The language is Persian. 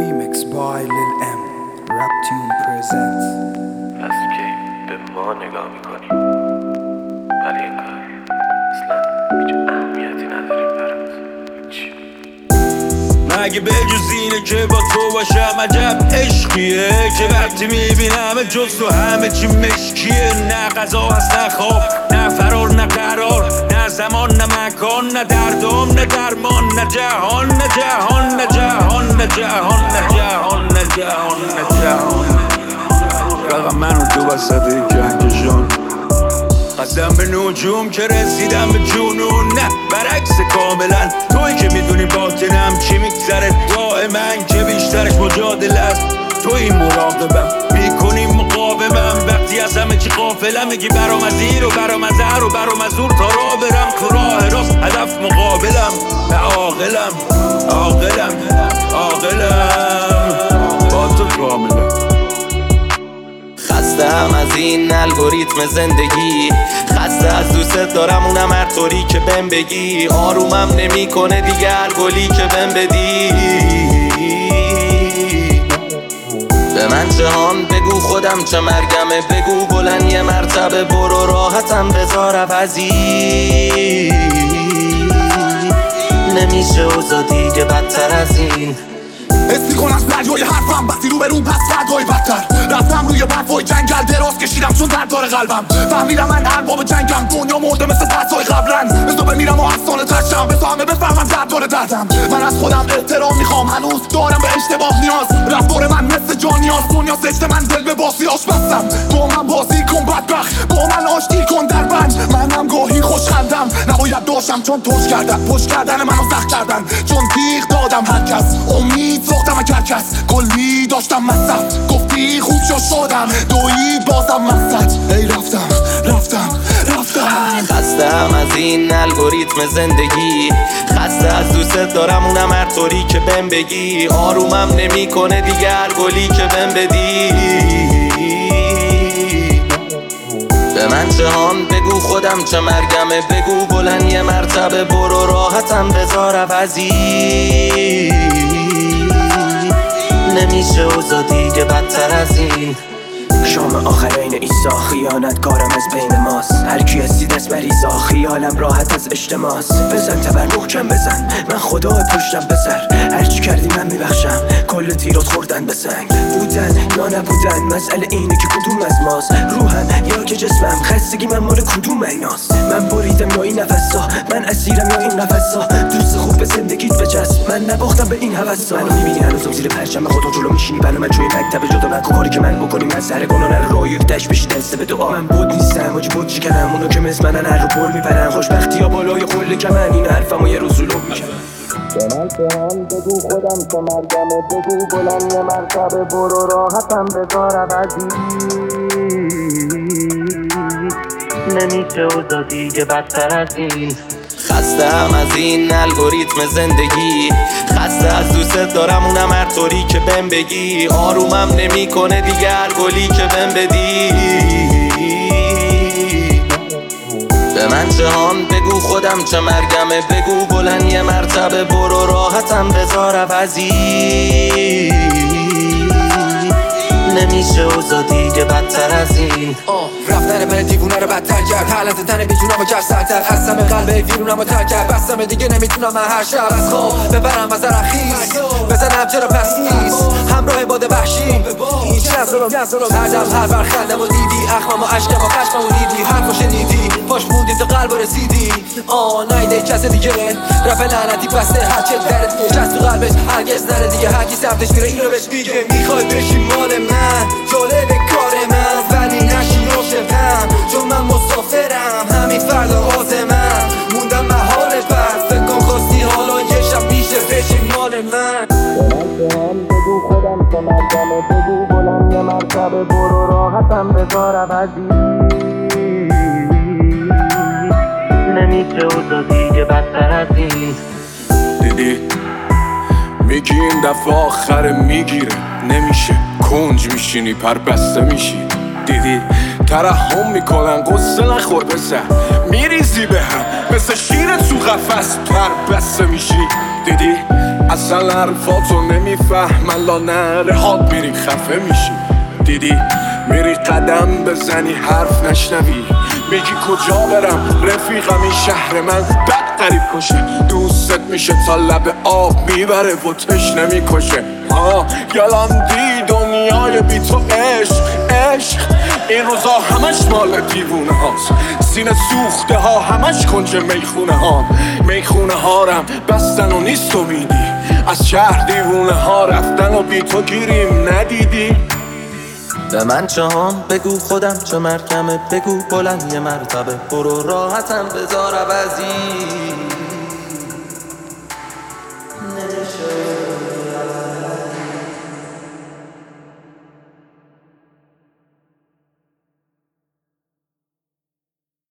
Remix by Lil M. Rap Tune presents. از کی به ما نگاه میکنی ولی انگار اصلا هیچ اهمیتی نداریم برات چی؟ مگه به جز اینه که با تو باشم عجب عشقیه که وقتی میبینم جز تو همه چی مشکیه. نه غذا هست نه خواب نه فرار نه قرار نه زمان نه مکان نه دردام نه درمان نه جهان نه جهان نه جهان نه جهان نه جهان نه جهان نه جهان رقم منو تو وسط کهکشان قسم به نجوم که رسیدم به جنون نه برعکس کاملا توی که میدونی باطنم چی میگذره راه من که بیشترش مجادله است توی مراقبم میکنی مقاومم وقتی از همه چی غافلم میگی برام از این و برام از هر و برام از اون تا راه برم تو راه راست هدف مقابلم نه عاقلم عاقلم عاقلم با تو کاملم. خستم از این الگوریتم زندگی خسته از دوست دارم اونم هر طوری که بهم بگی آرومم نمیکنه دیگه هر گلی که بهم بدی. به من جهان بگو خودم چه مرگمه بگو بلند یه مرتبه برو راحتم بذار عوضی نمیشه اوضاع دیگه بدتر از این. حس میکنم درجای حرفم وقتی رو برون پس فردای بدتر رفتم روی برفای جنگل دراز کشیدم چون درد داره قلبم فهمیدم من ارباب جنگم دنیا مرده مثل دستای قبلن بزا بمیرم و افسانه ترشم بزا همه بفهمم درد داره دردم. من از خودم احترام میخوام هنوز دارم به اشتباه نیاز رفتار من مثل جانیاز دنیا سجده من دل به باسی آش بستم با من بازی کن بدبخت با من آشتی کن در بند منم گاهی خوشخندم نباید داشتم چون توش کردن پشت کردن منو سخت کردن چون تیغ دادم هر کس امید ساختم کرکس کلی داشتم مصرف گفتی خوب شدم دویی بازم مقصد ای رفتم خستم از این الگوریتم زندگی خسته از دوست دارم اونم هر طوری که بهم بگی آرومم نمیکنه دیگه هر گلی که بهم بدی. به من جهان بگو خودم چه مرگمه بگو بلند یه مرتبه برو راحتم بذار عوضی نمیشه اوضاع دیگه بدتر از این. شام آخرین ایسا خیانتکارم از بین ماست هر کی هستی دست بریزا خیالم راحت از اجتماس بزن تبر محکم بزن من خدا پشتم بسر هرچی کردی من میبخشم کل تیرات خوردن به سنگ بودن یا نبودن مسئله اینه که کدوم از ماست روحم یا که جسمم خستگی من مال کدوم ایناست من بریدم یا این نفسا من اسیرم یا این نفسا دوست خوب به زندگیت بچسب من نباختم به این هوسا منو میبینی هنوزم زیر پرچم خودت جلو میشینی برای من توی مکتب جدا نکن کاری که من بکنیم از سر گناه نرو رایف دشت بشی دسته به دعا من بود نیستم آجی بود چی کنم اونو که مثل منن هر رو پر میپرن خوشبختی ها بالای قله که من این حرفم و یه روز رو میکنم. به من جهان بگو خودم چه مرگمه بگو بلند یه مرتبه برو راحتم بذار عوضی نمیشه اوضاع دیگه بدتر از این. خستم از این الگوریتم زندگی خسته از دوست دارم اونم هر طوری که بهم بگی آرومم نمیکنه دیگه هر گلی که بهم بدی. به من جهان بگو خودم چه مرگمه بگو بلند یه مرتبه برو راحتم بذار عوضی نمیشه اوضاع دیگه بدتر از این. رفتن من دیوونه رو بدتر کرد هر لحظه تن بیجونم و کرد سرتر خستم قلب ویرونم و تر کرد بستم دیگه نمیتونم من هر شب از خواب ببرم از رخیص بزنم چرا پس نیست همراه باد وحشی این جذرم هردم هر برخندم و دیدی اخمم و عشقم و خشمم و دیدی حرفو شنیدی پاش موندی تو قلب رسیدی نایده کس دیگه رفع لعنتی بسته هرچه درد جست تو قلبش هرگز نره دیگه هرکی سمتش میره اینو بهش میگه میخوای بشی مال من جالب کار من ولی نشی عاشقم چون من مسافرم همین فردا آزمم موندم محال بر فکر کن خواستی حالا یه شب میشه بشی مال من. من بگو خودم چه مرگمه بگو بلند یه مرتبه برو راحتم بذار عوضی نمیشه اوضاع دیگه بدتر از این. دیدی میگی این دفعه آخر میگیره نمیشه کنج میشینی پر بسته میشی دیدی ترحم میکنن قصه نخور بسه میریزی به هم مثل شیر تو قفس پر بسته میشی دیدی اصلا حرفاتو نمیفهمن لا نره هات میری خفه میشی دیدی میری قدم بزنی حرف نشنوی میگی کجا برم رفیقم این شهر من بد قریب کشه دوستت میشه تا لب آب میبره و تشنه میکشه یلاندی دنیای بی تو عشق این روزا همش مال دیوونه هاست سینه سوخته ها همش کنج میخونه ها میخونه ها رم بستن و نیست تو میدی از شهر دیوونه ها رفتن و بی تو گیریم ندیدی به من چهام بگو خودم چه مرکمه بگو بلند یه مرتبه برو راحتم بذار عوضی نمیشه